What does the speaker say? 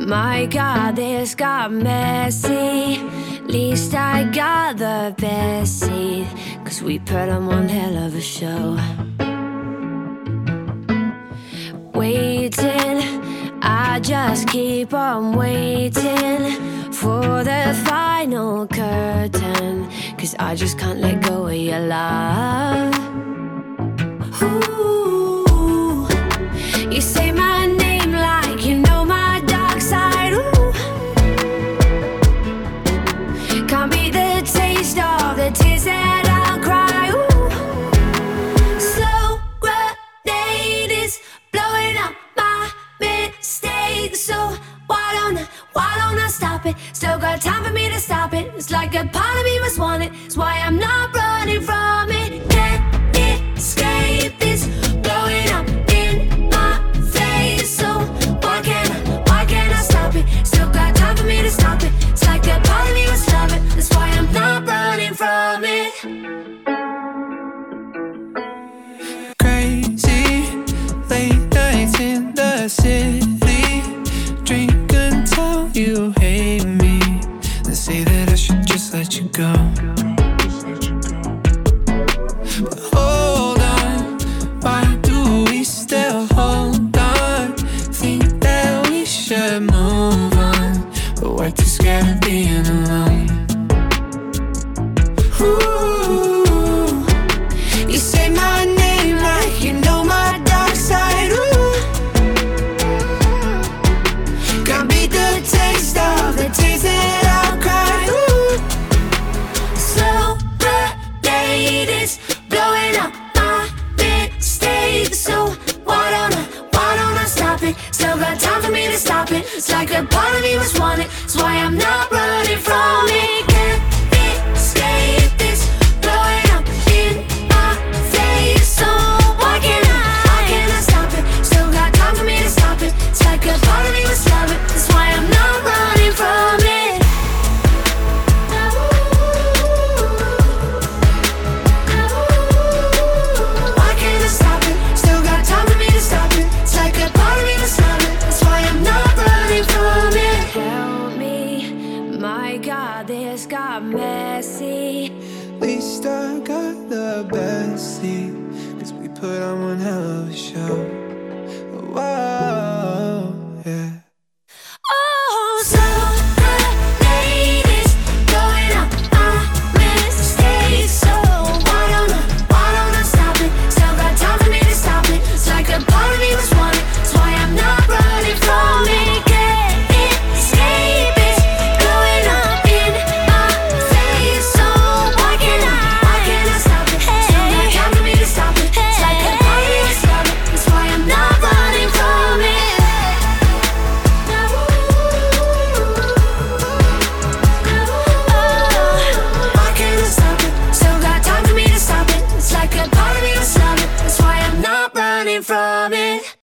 My God, this got messy. Least I got the best seat, 'cause we put on one hell of a show. Waiting, I just keep on waiting for the final curtain, 'cause I just can't let go of your love. Ooh, you say my name like you know my dark side. Ooh, can't beat the taste of the tears that I'll cry. Ooh, slow grenade is blowing up my mistakes. So why don't I stop it? Still got time for me to stop it. It's like a part of me must want it. It's why I'm not running from it. Can't escape this blowing up in my face. So why can't I stop it? Still got time for me to stop it. It's like a part of me must love it. That's why I'm not running from it. Crazy late nights in the city, drink until you hate me, and say that I should just let you go. But hold on, why do we still hold on? Think that we should move on, but we're too scared of being alone. Ooh, you say my name like you know my dark side. Ooh, can't beat the taste of the tears that I'll cry. Ooh, Slow grenade is blowing up my mistakes. So why don't I stop it? Still got time for me to stop it. It's like a part of me must want it. It's why I'm not running from it. Can't escape this blowing up in my face. So why can't I stop it? Still got time for me to stop it. It's like a part of me must love it. That's why I'm not running from it. Why can't I stop it? Still got time for me to stop it. It's like a part of me must love it. That's why I'm not running from it. Help me, my God, this got messy. least I got the best seat, 'cause we put on one hell of a show.